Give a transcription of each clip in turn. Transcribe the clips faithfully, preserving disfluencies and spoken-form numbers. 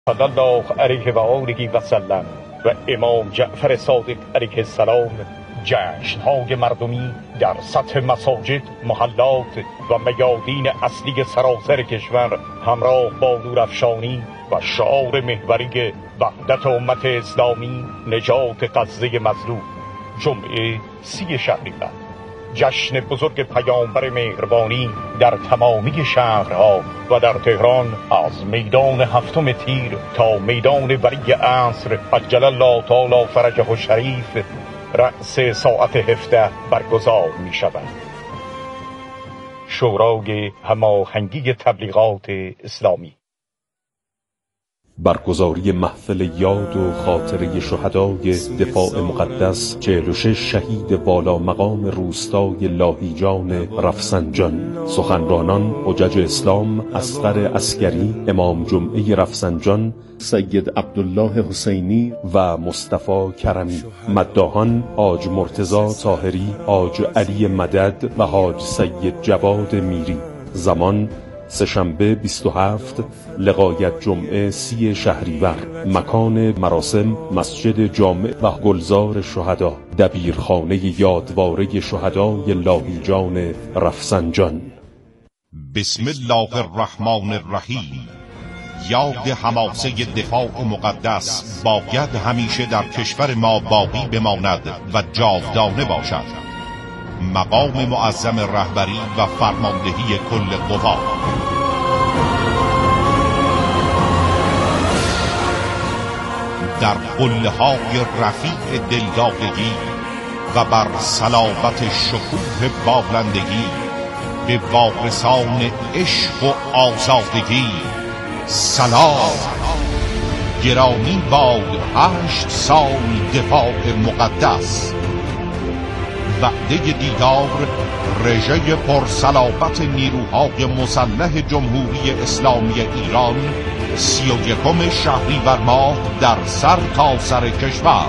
صلی الله علیه و آله و سلم و امام جعفر صادق علیه السلام جشن‌های مردمی در سطح مساجد، محلات و میادین اصلی سراسر کشور همراه با نورافشانی و شعار محوری وحدت امت اسلامی، نجات غزه مظلوم، جمعه سی شهریور، جشن بزرگ پیامبر مهربانی در تمامی شهرها و در تهران از میدان هفتم تیر تا میدان ولی عصر عجل الله تعالی فرجه الشریف رأس ساعت هفده برگزار می شود. شورای هماهنگی تبلیغات اسلامی. برگزاری محفل یاد و خاطره شهدای دفاع مقدس چهل و شش شهید والا مقام روستای لاهیجان رفسنجان. سخنرانان حجج اسلام اصغر عسگری، امام جمعه رفسنجان سید عبدالله حسینی و مصطفی کرمی. مداحان حاج مرتضی طاهری، حاج علی مدد و حاج سید جواد میری. زمان سه‌شنبه بیست و هفت لغایت جمعه سی شهریور. مکان مراسم مسجد جامع و گلزار شهدا، دبیرخانه یادواره شهدای لاهیجان رفسنجان. بسم الله الرحمن الرحیم. یاد حماسه دفاع مقدس باید همیشه در کشور ما باقی بماند و جاودانه باشد. مقام معظم رهبری و فرماندهی کل قوا. در قله‌های رفیع دلدادگی و بر صلابت شکوه بالندگی به وارثان عشق و آزادگی سلام. گرامی باد هشت سال دفاع مقدس. وعده دیدار رژه پرصلابت نیروهای مسلح جمهوری اسلامی ایران سی و یکم شهریور ماه در سر تا سر کشور.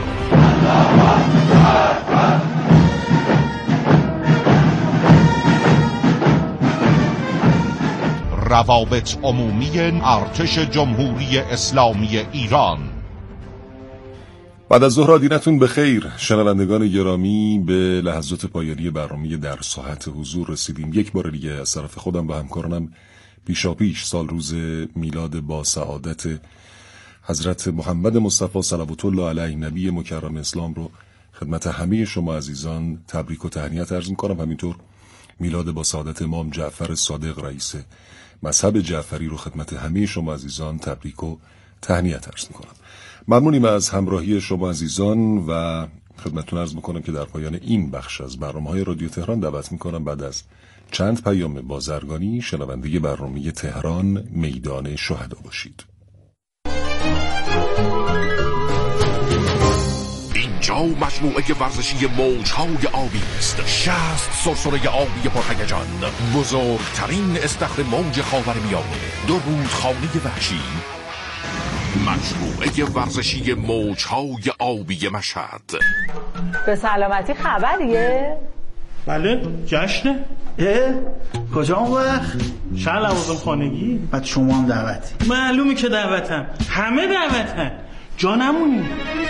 روابط عمومی ارتش جمهوری اسلامی ایران. بعد از ظهر دینتون به خیر. شنوندگان گرامی، به لحظات پایانی برنامه در ساحت حضور رسیدیم. یک بار دیگه از طرف خودم و همکارانم پیشاپیش سال روز میلاد با سعادت حضرت محمد مصطفی صلوات الله علیه نبی مکرم اسلام رو خدمت همه شما عزیزان تبریک و تهنیت عرض می‌کنم. همینطور میلاد با سعادت امام جعفر صادق رئیس مذهب جعفری رو خدمت همه شما عزیزان تبریک و تهنیت عرض می‌کنم. ممنونیم از همراهی شما عزیزان و خدمتتون عرض میکنم که در پایان این بخش از برنامه‌های رادیو تهران دعوت میکنم بعد از چند پیام بازرگانی شنونده برنامه تهران میدان شهدا باشید. اینجا مجموعه ورزشی موج‌های آبی است. شصت سرسره آبی پرهیجان، بزرگترین استخر موج خاورمیانه، دو رودخانه وحشی. مجموعه ورزشی موج‌های آبی مشهد. به سلامتی خبریه؟ بله، جشنه. اه؟ کجا اون وقت؟ شهر لوازم خانگی. بعد شما هم دعوتی؟ معلومه که دعوتم، همه دعوتن، جا نمونی.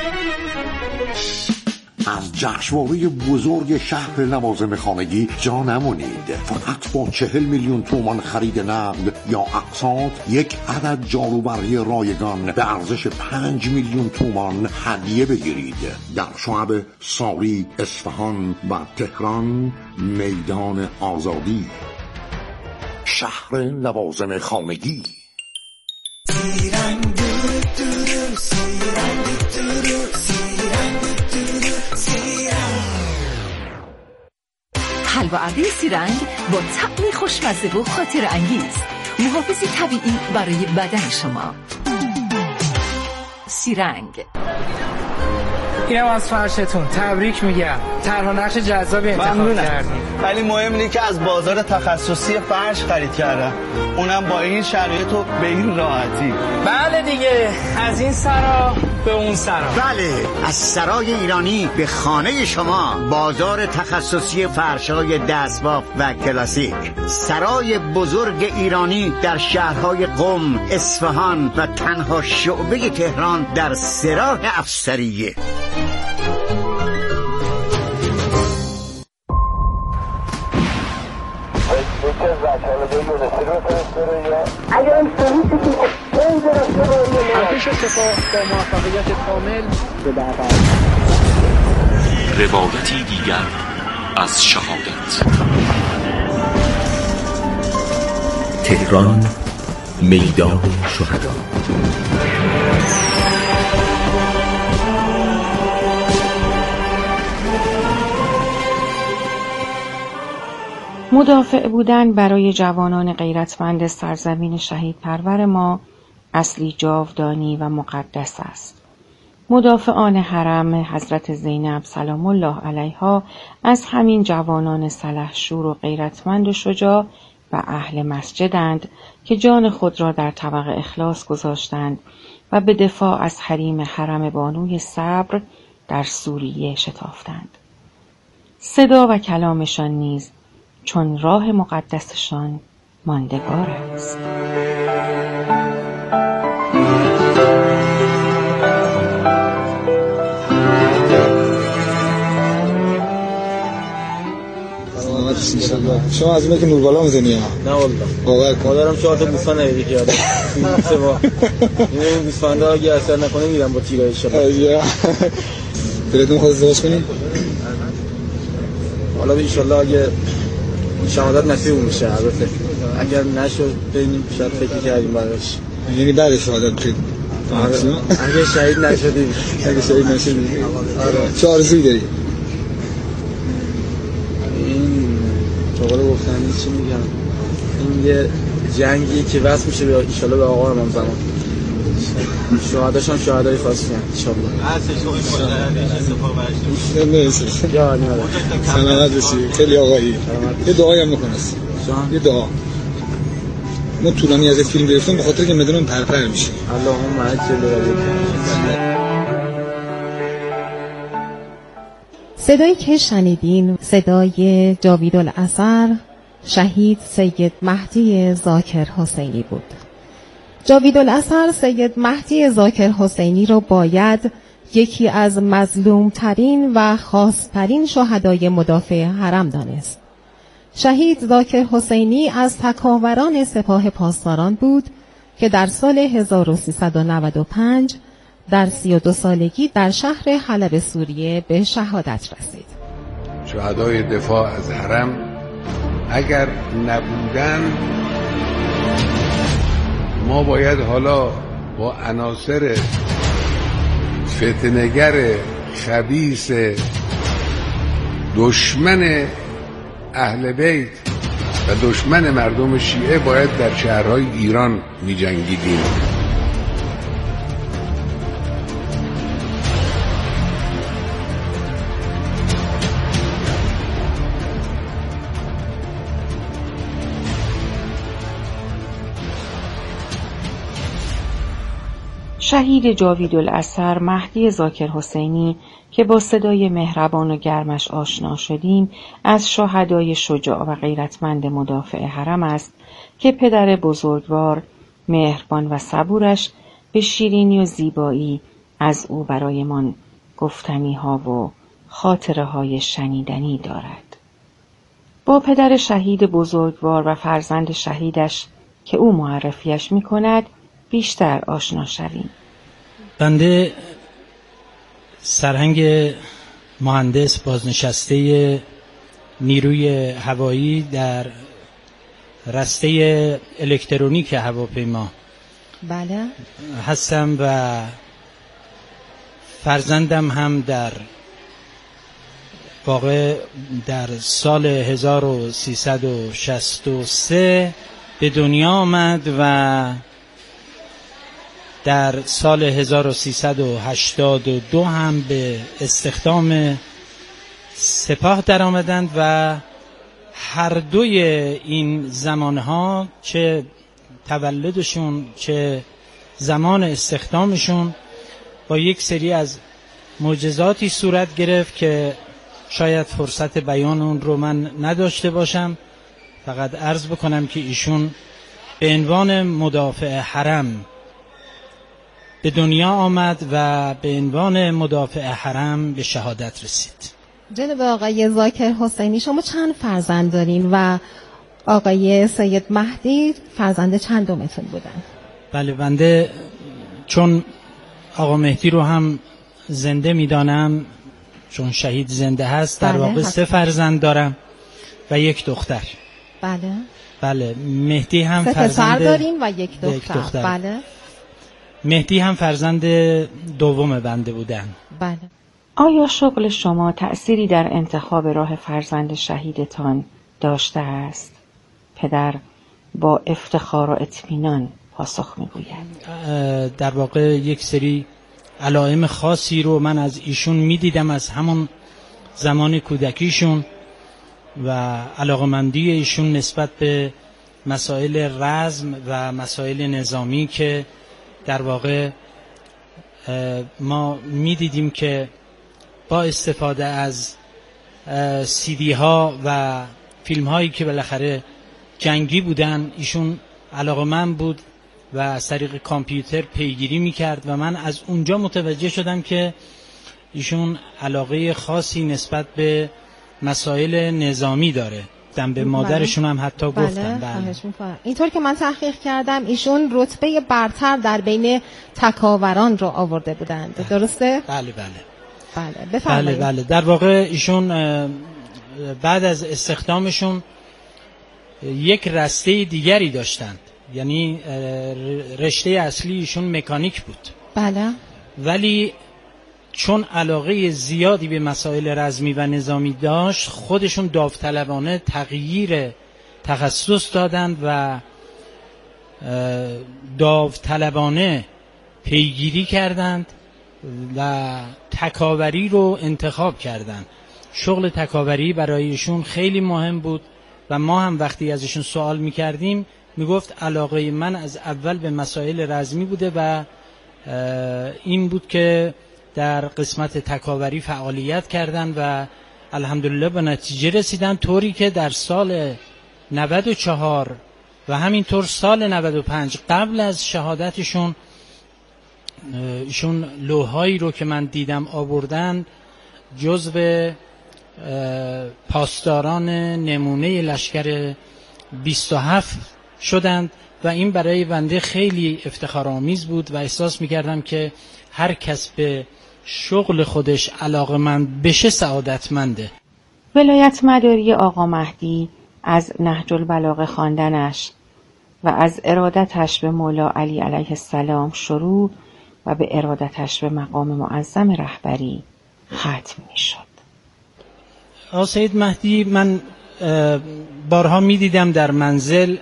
از جشنواره بزرگ شهر لوازم خانگی جا نمونید. فقط با چهل میلیون تومان خرید نقد یا اقساط یک عدد جاروبرقی رایگان به ارزش پنج میلیون تومان هدیه بگیرید. در شعب ساری، اصفهان و تهران میدان آزادی. شهر لوازم خانگی. حلوه‌آبی سیرنگ با طعمی خوشمزه و خاطر انگیز، محافظی طبیعی برای بدن شما. سیرنگ. اینم از فرشتون، تبریک میگم. طرح نقش جذابی انتخاب کردیم. ولی مهم اینه که از بازار تخصصی فرش خرید کردم، اونم با این شرایط و به این راحتی. بله دیگه، از این سرا به اون سرا. بله، از سرای ایرانی به خانه شما، بازار تخصصی فرش‌های دستباف و کلاسیک. سرای بزرگ ایرانی در شهرهای قم، اصفهان و تنها شعبه تهران در سراح افسریه. ارتش سپاه با موفقیت کامل به بعد. روایتی دیگر از شهادت. تهران، میدان شهدا. مدافع بودن برای جوانان غیرتمند سرزمین شهید پرور ما اصلی جاودانی و مقدس است. مدافعان حرم حضرت زینب سلام الله علیها از همین جوانان سلحشور و غیرتمند و شجاع و اهل مسجدند که جان خود را در طبق اخلاص گذاشتند و به دفاع از حریم حرم بانوی صبر در سوریه شتافتند. صدا و کلامشان نیز چون راه مقدسشان ماندگار است. شما از اونه که نور بالا میزنی ها؟ نه والله باور کن مادرم چهار تا گوسفند هدیه کرده سه با این گوسفندا اگه اثر نکنه میرم با تیرای انشالله. دلتون خواست ازدواج کنی؟ حالا انشالله اگه شهادت نصیب میشه، البته اگر نشد ببینیم شاید فکر کردیم بعدش. یعنی بعد شهادت خیلی اگه شهید نشدیم اگه شهید نشدیم آره. چه آرزویی داری؟ این چقدر گفتن چی میگم، این یه جنگی که واسه میشه به انشالله به آقا امام زمان شهاداشون شهادای خاصی ان شاء الله. هستش یا نه سلامت باشی. خیلی آقایی یه دعایی هم میکنه. یه دعا ما طولانی از فیلم گرفتم به خاطر که مدنم پرپر میشه. اللهم عجل. صدایی که شنیدین صدای جاوید الاثر شهید سید مهدی ذاکر حسینی بود. جاوید الاثر سید مهدی ذاکر حسینی رو باید یکی از مظلومترین و خاصترین شهدای مدافع حرم دانست. شهید ذاکر حسینی از تکاوران سپاه پاسداران بود که در سال هزار و سیصد و نود و پنج در سی و دو سالگی در شهر حلب سوریه به شهادت رسید. شهدای دفاع از حرم اگر نبودن ما باید حالا با عناصر فتنه‌گر خبیث دشمن اهل بیت و دشمن مردم شیعه باید در شهرهای ایران می جنگیدیم. شهید جاوید الاثر مهدی ذاکر حسینی که با صدای مهربان و گرمش آشنا شدیم از شهدای شجاع و غیرتمند مدافع حرم است که پدر بزرگوار مهربان و صبورش به شیرینی و زیبایی از او برایمان گفتنی ها و خاطره های شنیدنی دارد. با پدر شهید بزرگوار و فرزند شهیدش که او معرفیش می کند بیشتر آشنا شویم. بنده سرهنگ مهندس بازنشسته نیروی هوایی در رسته الکترونیک هواپیما بله هستم و فرزندم هم در واقع در سال هزار و سیصد و شصت و سه به دنیا آمد و در سال هزار و سیصد و هشتاد و دو هم به استخدام سپاه در آمدند و هر دوی این زمانها چه تولدشون چه زمان استخدامشون با یک سری از معجزاتی صورت گرفت که شاید فرصت بیان اون رو من نداشته باشم. فقط عرض بکنم که ایشون به عنوان مدافع حرم به دنیا آمد و به عنوان مدافع حرم به شهادت رسید. جناب آقای ذاکر حسینی، شما چند فرزند دارین و آقای سید مهدی فرزند چندمتون بودن؟ بله، بنده چون آقا مهدی رو هم زنده میدانم، چون شهید زنده هست، در بله، واقع سه فرزند دارم و یک دختر. بله بله، مهدی هم سه فرزند پسر داریم و یک دختر. یک دختر. بله مهدی هم فرزند دوم بنده بودن. بله. آیا شغل شما تأثیری در انتخاب راه فرزند شهیدتان داشته است؟ پدر با افتخار و اطمینان پاسخ میگوید. در واقع یک سری علائم خاصی رو من از ایشون میدیدم از همون زمان کودکیشون و علاقمندی ایشون نسبت به مسائل رزم و مسائل نظامی که در واقع ما میدیدیم که با استفاده از سیدی ها و فیلم هایی که بالاخره جنگی بودن ایشون علاقمند بود و از طریق کامپیوتر پیگیری میکرد و من از اونجا متوجه شدم که ایشون علاقه خاصی نسبت به مسائل نظامی داره. دم به مادرشون هم حتی بله. گفتن. بله. اینطور که من تحقیق کردم ایشون رتبه برتر در بین تکاوران رو آورده بودند. بله. درسته؟ بله بله بله بفرمایید. بله بله در واقع ایشون بعد از استخدامشون یک رشته دیگری داشتند، یعنی رشته اصلی ایشون مکانیک بود. بله. ولی چون علاقه زیادی به مسائل رزمی و نظامی داشت خودشون داوطلبانه تغییر تخصص دادند و داوطلبانه پیگیری کردند و تکاوری رو انتخاب کردند. شغل تکاوری برایشون خیلی مهم بود و ما هم وقتی ازشون سوال میکردیم میگفت علاقه من از اول به مسائل رزمی بوده و این بود که در قسمت تکاوری فعالیت کردن و الحمدلله به نتیجه رسیدن، طوری که در سال نود و چهار و همینطور سال نود و پنج قبل از شهادتشون ایشون لوحایی رو که من دیدم آوردن جزو پاسداران نمونه لشکر بیست و هفت شدند و این برای بنده خیلی افتخارآمیز بود و احساس می‌کردم که هر کس به شغل خودش علاقه‌مند بشه سعادتمنده. ولایت مداری آقا مهدی از نهج البلاغه خواندنش و از ارادتش به مولا علی علیه السلام شروع و به ارادتش به مقام معظم رهبری ختم می شد. آقا سید مهدی من بارها می دیدم در منزل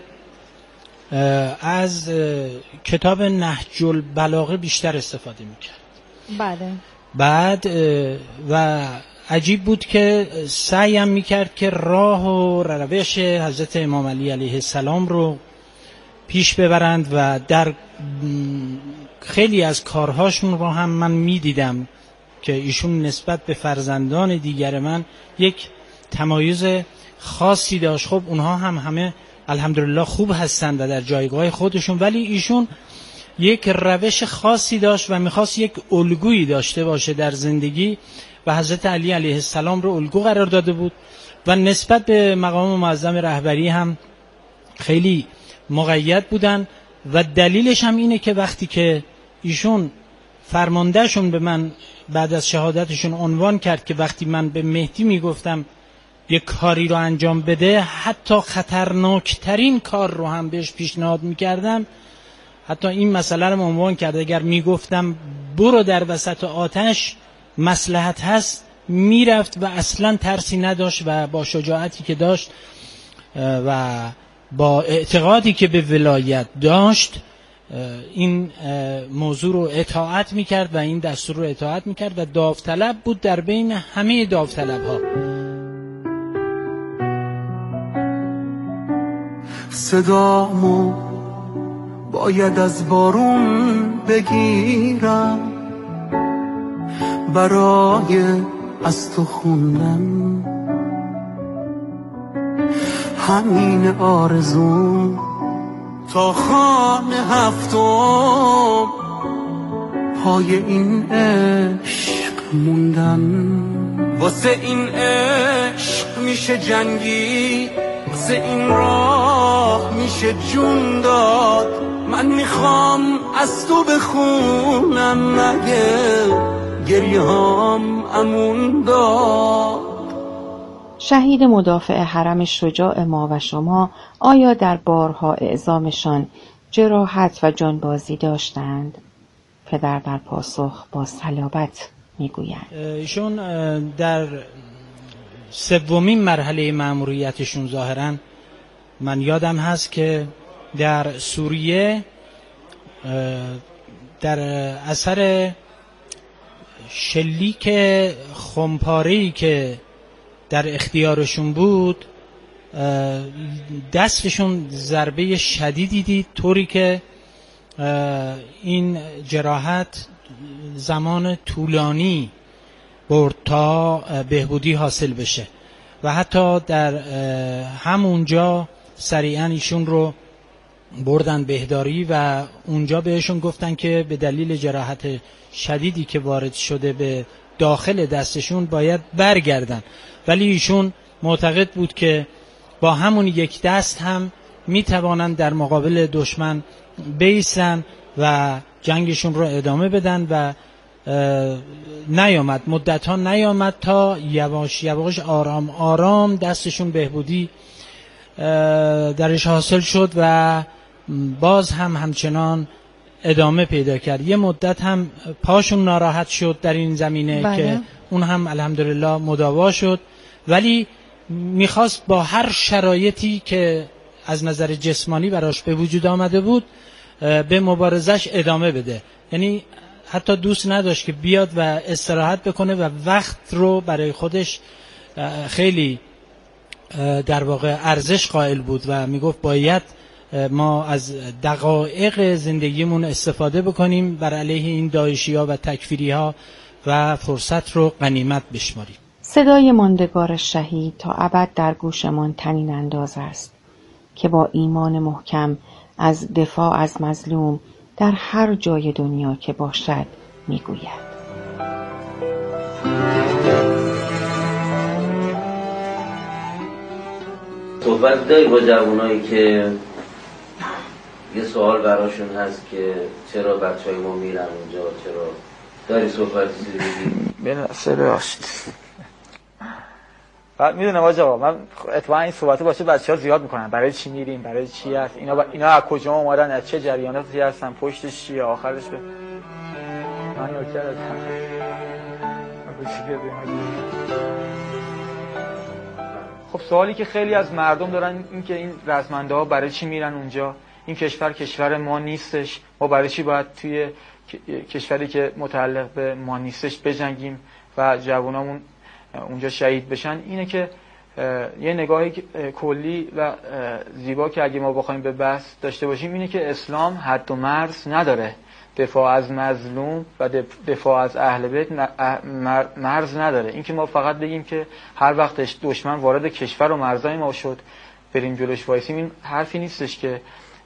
از کتاب نهج البلاغه بیشتر استفاده می کرد. بله. بعد و عجیب بود که سعیم می کرد که راه و روش حضرت امام علی علیه السلام رو پیش ببرند و در خیلی از کارهاشون رو هم من می دیدم که ایشون نسبت به فرزندان دیگر من یک تمایز خاصی داشت. خب اونها هم همه الحمدلله خوب هستند و در جایگاه خودشون، ولی ایشون یک روش خاصی داشت و میخواست یک الگویی داشته باشه در زندگی و حضرت علی علیه السلام رو الگو قرار داده بود و نسبت به مقام معظم رهبری هم خیلی مقید بودن و دلیلش هم اینه که وقتی که ایشون فرماندهشون به من بعد از شهادتشون عنوان کرد که وقتی من به مهدی میگفتم یک کاری رو انجام بده حتی خطرناکترین کار رو هم بهش پیشنهاد میکردم، حتی این مسئله رو عنوان کرد اگر میگفتم برو در وسط آتش مصلحت هست میرفت و اصلا ترسی نداشت و با شجاعتی که داشت و با اعتقادی که به ولایت داشت این موضوع رو اطاعت میکرد و این دستور رو اطاعت میکرد و داوطلب بود در بین همه داوطلب ها. صدامو باید از بارون بگیرم، برای از تو خوندن، همین آرزو تا خانه هفتم پای این عشق موندن. واسه این عشق میشه جنگی، واسه این راه میشه جون داد. من میخوام از تو بخونم مگه گریه هام امون داد. شهید مدافع حرم شجاع ما و شما آیا در بارها اعزامشان جراحت و جانبازی داشتند؟ پدر در پاسخ با صلابت میگویند ایشون در سومین مرحله مأموریتشون ظاهراً من یادم هست که در سوریه در اثر شلیک خمپاره‌ای که در اختیارشون بود دستشون ضربه شدیدی دید، طوری که این جراحت زمان طولانی برد تا بهبودی حاصل بشه و حتی در همونجا سریعا ایشون رو بردن بهداری و اونجا بهشون گفتن که به دلیل جراحت شدیدی که وارد شده به داخل دستشون باید برگردن، ولی ایشون معتقد بود که با همون یک دست هم میتوانند در مقابل دشمن بیستن و جنگشون رو ادامه بدن و نیامد، مدت ها نیامد تا یواش یواش آرام آرام دستشون بهبودی درش حاصل شد و باز هم همچنان ادامه پیدا کرد. یه مدت هم پاشون ناراحت شد در این زمینه بله. که اون هم الحمدلله مداوا شد، ولی میخواست با هر شرایطی که از نظر جسمانی براش به وجود آمده بود به مبارزش ادامه بده. یعنی حتی دوست نداشت که بیاد و استراحت بکنه و وقت رو برای خودش خیلی در واقع ارزش قائل بود و میگفت باید ما از دقایق زندگیمون استفاده بکنیم بر علیه این داعشی‌ها و تکفیری‌ها و فرصت رو غنیمت بشماریم. صدای ماندگار شهید تا ابد در گوشمان طنین انداز است که با ایمان محکم از دفاع از مظلوم در هر جای دنیا که باشد میگوید. صحبت داری با جوانایی که یه سوال براشون هست که چرا بچهای ما میرن اونجا، چرا داری صحبتی بگی؟ بله سراست بعد میدونم آقا من اتفاقا این صحبت باشه بچه‌ها زیاد میکنن برای چی میریم، برای چی هست اینا با... اینا از کجا اومدن، از چه جریاناتی هستن، پشتش چیه، آخرش به من نکته هستم. خب سوالی که خیلی از مردم دارن این که این رزمنده ها برای چی میرن اونجا، این کشور کشور ما نیستش، ما برای چی باید توی کشوری که متعلق به ما نیستش بجنگیم و جوانامون اونجا شهید بشن. اینه که یه نگاه کلی و زیبا که اگه ما بخوایم به بحث داشته باشیم اینه که اسلام حد و مرز نداره، دفاع از مظلوم و دفاع از اهل بیت مرز نداره. این که ما فقط بگیم که هر وقت دشمن وارد کشور و مرزای ما شد بریم جلوش وایسیم، این حرفی نیستش که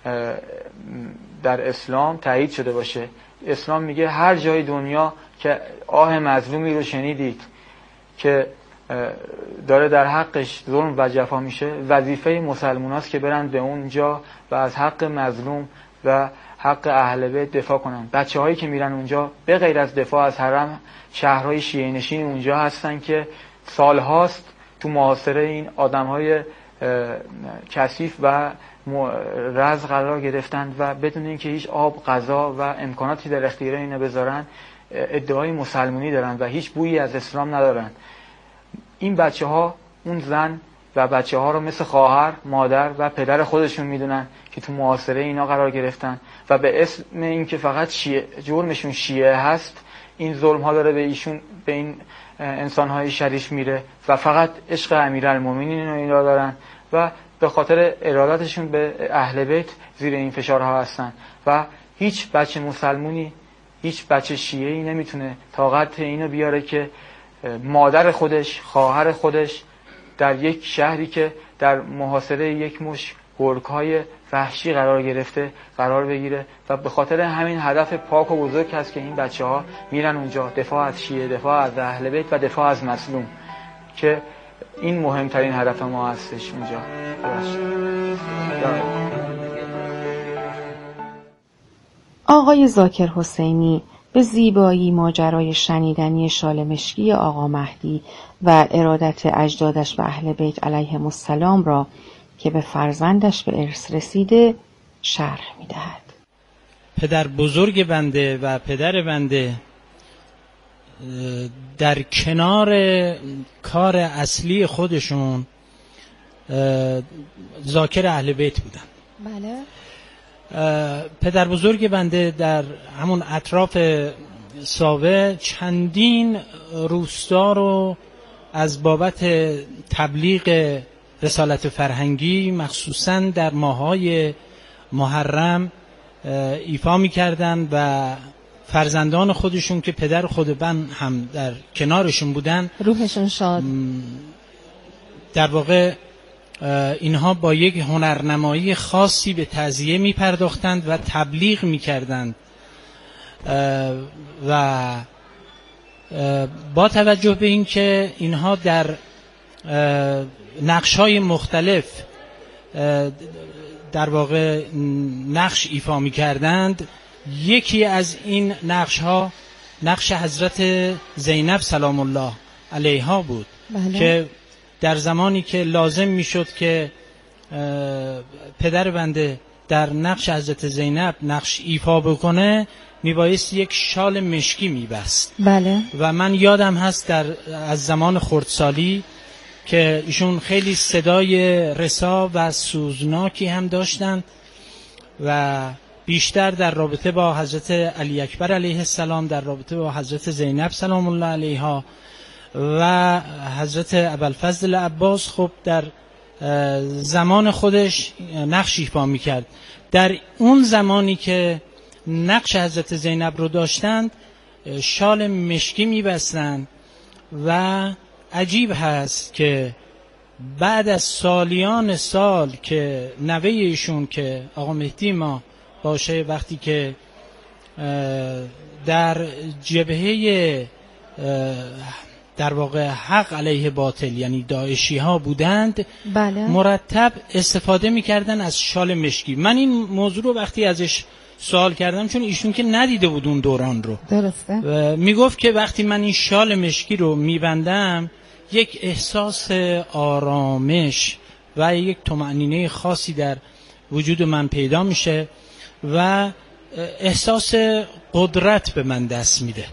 در اسلام تایید شده باشه. اسلام میگه هر جای دنیا که آه مظلومی رو شنیدید که داره در حقش ظلم و جفا میشه، وظیفه مسلماناست که برن به اونجا و از حق مظلوم و حق اهل بیت دفاع کنن. بچه هایی که میرن اونجا به غیر از دفاع از حرم، شهرهای شیعه نشین اونجا هستن که سالهاست تو محاصره این آدم های کثیف و رز قرار گرفتند و بدون اینکه هیچ آب، غذا و امکاناتی در اختیار اینا بذارن ادعای مسلمانی دارن و هیچ بویی از اسلام ندارن. این بچه ها اون زن و بچه ها رو مثل خواهر، مادر و پدر خودشون میدونن که تو محاصره اینا قرار گرفتن و به اسم اینکه فقط شیعه جرمشون شیعه هست این ظلم ها داره به ایشون، به این انسان های شریف میره و فقط عشق امیرالمومنین رو اینا دارن و به خاطر ارادتشون به اهل بیت زیر این فشارها هستن و هیچ بچه مسلمونی هیچ بچه شیعه‌ای نمیتونه طاقت اینو بیاره که مادر خودش، خواهر خودش در یک شهری که در محاصره یک مش گرگ‌های وحشی قرار گرفته قرار بگیره و به خاطر همین هدف پاک و بزرگ هست که این بچه‌ها میرن اونجا، دفاع از شیعه، دفاع از اهل بیت و دفاع از مظلوم، که این مهمترین هدف ما هستش اونجا. آقای ذاکر حسینی به زیبایی ماجرای شنیدنی شال مشکی آقا مهدی و ارادت اجدادش و اهل بیت علیهم السلام را که به فرزندش به ارث رسیده شرح می‌دهد. پدر بزرگ بنده و پدر بنده در کنار کار اصلی خودشون ذاکر اهل بیت بودن. بله. پدر بزرگ بنده در همون اطراف ساوه چندین روستا رو از بابت تبلیغ رسالت فرهنگی مخصوصاً در ماهای محرم ایفا می‌کردن و فرزندان خودشون که پدر خود من هم در کنارشون بودن، روحشون شاد، در واقع اینها با یک هنرنمایی خاصی به تعزیه می پرداختند و تبلیغ می کردند و با توجه به این که اینها در نقش‌های مختلف در واقع نقش ایفا می کردند، یکی از این نقش‌ها نقش حضرت زینب سلام الله علیها بود. بله. که در زمانی که لازم میشد که پدر بنده در نقش حضرت زینب نقش ایفا بکنه، میبایست یک شال مشکی میبست. بله. و من یادم هست در از زمان خردسالی که ایشون خیلی صدای رسا و سوزناکی هم داشتن و بیشتر در رابطه با حضرت علی اکبر علیه السلام، در رابطه با حضرت زینب سلام الله علیها و حضرت ابوالفضل عباس خب در زمان خودش نقش ایفا میکرد. در اون زمانی که نقش حضرت زینب رو داشتند شال مشکی میبستند و عجیب هست که بعد از سالیان سال که نوه ایشون که آقا مهدی ما باشه، وقتی که در جبهه در واقع حق علیه باطل یعنی داعشی ها بودند، بله. مرتب استفاده میکردن از شال مشکی. من این موضوع رو وقتی ازش سوال کردم، چون ایشون که ندیده بود اون دوران رو، درسته، میگفت که وقتی من این شال مشکی رو میبندم یک احساس آرامش و یک طمأنینه خاصی در وجود من پیدا میشه و احساس قدرت به من دست میده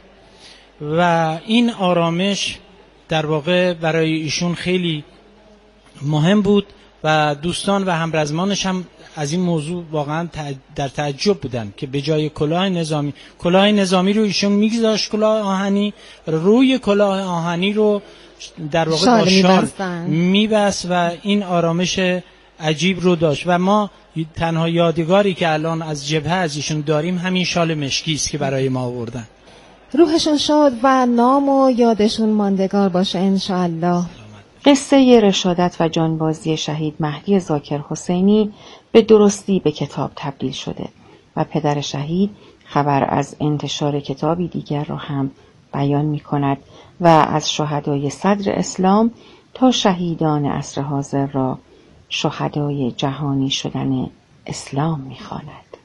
و این آرامش در واقع برای ایشون خیلی مهم بود و دوستان و همرزمانش هم از این موضوع واقعا در تعجب بودن که به جای کلاه نظامی، کلاه نظامی رو ایشون میگذاشت کلاه آهنی، روی کلاه آهنی رو در واقع با شال میبست و این آرامش عجیب رو داشت و ما تنها یادگاری که الان از جبهه از ایشون داریم همین شال مشکی است که برای ما آوردن. روحشون شاد و نام و یادشون ماندگار باشه انشاءالله. قصه رشادت و جانبازی شهید مهدی ذاکر حسینی به درستی به کتاب تبدیل شده و پدر شهید خبر از انتشار کتابی دیگر را هم بیان می کند و از شهدای صدر اسلام تا شهیدان عصر حاضر را شهدای جهانی شدن اسلام می خواند.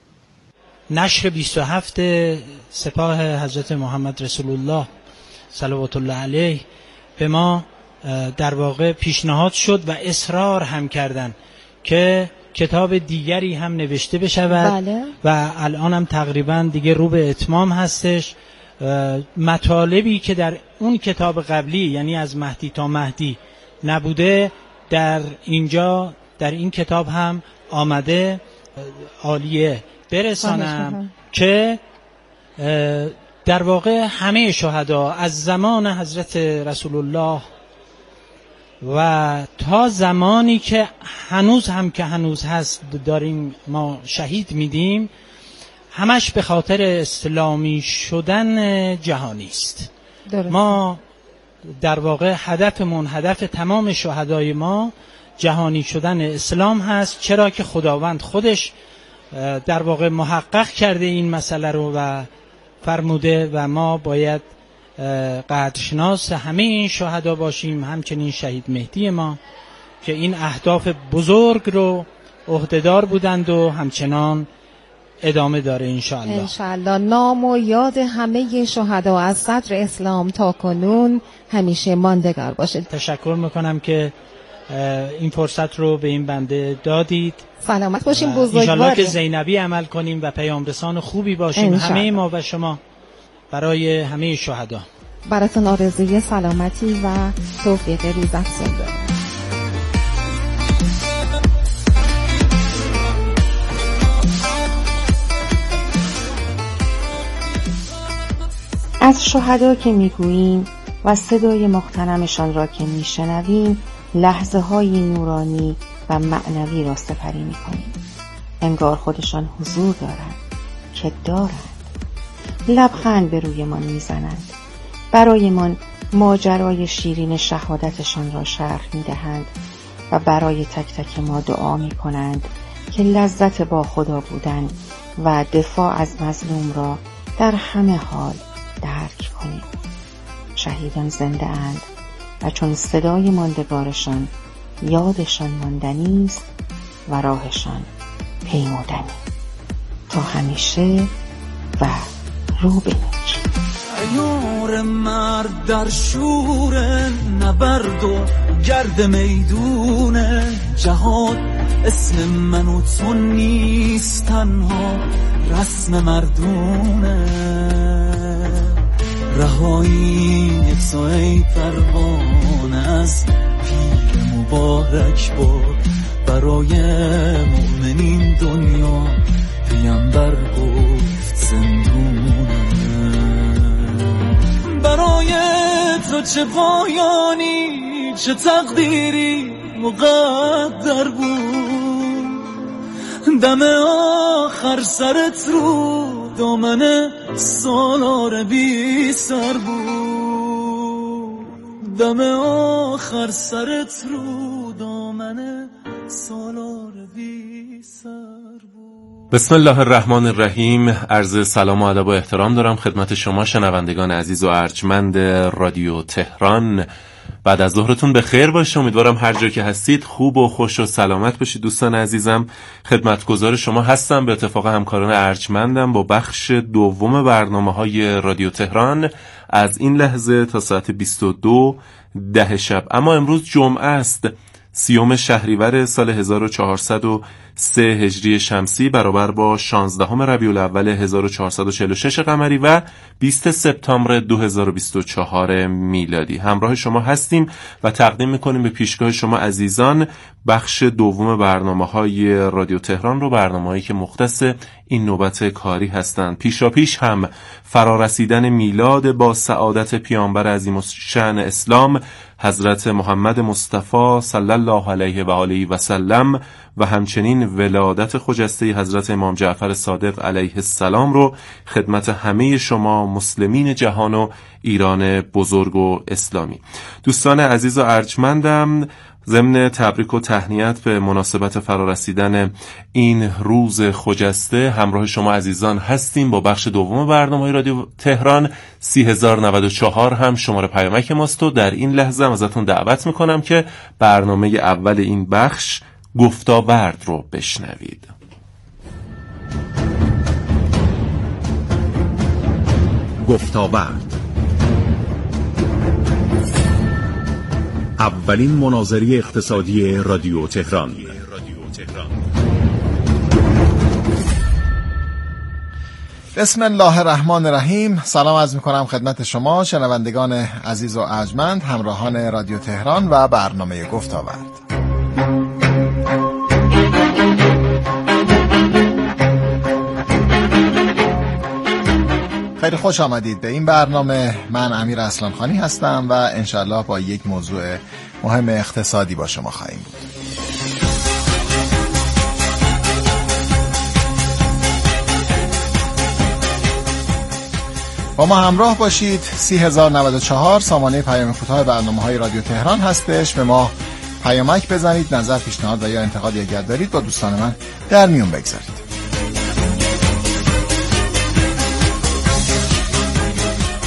نشر بیست و هفت سپاه حضرت محمد رسول الله صلوات الله علیه به ما در واقع پیشنهاد شد و اصرار هم کردن که کتاب دیگری هم نوشته بشود. بله. و الان هم تقریبا دیگه رو به اتمام هستش. مطالبی که در اون کتاب قبلی یعنی از مهدی تا مهدی نبوده در اینجا در این کتاب هم آمده عالیه برسانم که در واقع همه شهدا از زمان حضرت رسول الله و تا زمانی که هنوز هم که هنوز هست داریم ما شهید میدیم، همش به خاطر اسلامی شدن جهانی است. ما در واقع هدفمون، هدف تمام شهدای ما جهانی شدن اسلام هست، چرا که خداوند خودش در واقع محقق کرده این مسئله رو و فرموده و ما باید قدرشناس همه این شهدا باشیم، همچنین شهید مهدی ما که این اهداف بزرگ رو عهدهدار بودند و همچنان ادامه داره انشاءالله. انشاءالله. نام و یاد همه شهدا از صدر اسلام تا کنون همیشه ماندگار باشه. تشکر میکنم که این فرصت رو به این بنده دادید. سلامت باشیم بزرگوار. انشاءالله که زینبی عمل کنیم و پیامرسان خوبی باشیم همه ما و شما برای همه شهدا. براتون آرزوی سلامتی و توفیق روزافزون دارم. از شهدا که میگوییم و صدای محترمشان را که میشنویم لحظه های نورانی و معنوی را سپری میکنیم. انگار خودشان حضور دارند که دارند. لبخند به رویمان میزنند. برایمان ماجرای شیرین شهادتشان را شرح میدهند و برای تک تک ما دعا میکنند که لذت با خدا بودن و دفاع از مظلوم را در همه حال درک کنیم. شهیدان زنده اند و چون صدای ماندگارشان یادشان ماندنی است و راهشان پیمودنی. تا همیشه و رو به نیک. عیار مرد در شور نبرد و گرد میدون جهاد، اسم من و تو نیست تنها رسم مردونه. رهایی تو ای پروانه از پیر مبارک باد، برای مؤمنین دنیا پیامبر گفت زندونه. برای تو چه پایانی چه تقدیری مقدر بود، دم آخر سرت رو دامن سالار بی سر بود، دم آخر سرت رو دامن سالار بی سر بود. بسم الله الرحمن الرحیم. عرض سلام و ادب و احترام دارم خدمت شما شنوندگان عزیز و ارجمند رادیو تهران. بعد از ظهرتون به خیر باشه. امیدوارم هر جا که هستید خوب و خوش و سلامت باشید. دوستان عزیزم خدمتگزار شما هستم، به اتفاق همکاران ارجمندم با بخش دوم برنامه‌های رادیو تهران از این لحظه تا ساعت بیست و دو ده شب. اما امروز جمعه است، سیوم شهریور سال هزار و چهارصد و سه هجری شمسی برابر با شانزدهم ربیع الاول هزار و چهارصد و چهل و شش قمری و بیست سپتامبر دو هزار و بیست و چهار میلادی. همراه شما هستیم و تقدیم میکنیم به پیشگاه شما عزیزان بخش دوم برنامه‌های رادیو تهران رو، برنامه‌هایی که مختص این نوبت کاری هستند. پیشا پیش هم فرارسیدن میلاد با سعادت پیامبر عظیم الشأن اسلام حضرت محمد مصطفی صلی الله علیه و آله و سلم و همچنین ولادت خجسته حضرت امام جعفر صادق علیه السلام رو خدمت همه شما مسلمین جهان و ایران بزرگ و اسلامی. دوستان عزیز و ارجمندم، ضمن تبریک و تهنیت به مناسبت فرارسیدن این روز خجسته همراه شما عزیزان هستیم با بخش دوم برنامه رادیو تهران. سی هزار و نود و چهار هم شماره پیامک ماست و در این لحظه ازتون دعوت میکنم که برنامه اول این بخش گفتاورد رو بشنوید. گفتاورد، اولین مناظره اقتصادی رادیو تهران. بسم الله الرحمن الرحیم. سلام عرض میکنم خدمت شما شنوندگان عزیز و ارجمند، همراهان رادیو تهران و برنامه گفتاورد. خیلی خوش آمدید به این برنامه. من امیر اصلانخانی هستم و انشالله با یک موضوع مهم اقتصادی با شما خواهیم بود. با ما همراه باشید. سی هزار و نود و چهار سامانه پیام کوتاه برنامه‌های رادیو تهران هستش. به ما پیامک بزنید، نظر، پیشنهاد و یا انتقادی اگر دارید با دوستان من در میون بگذارید.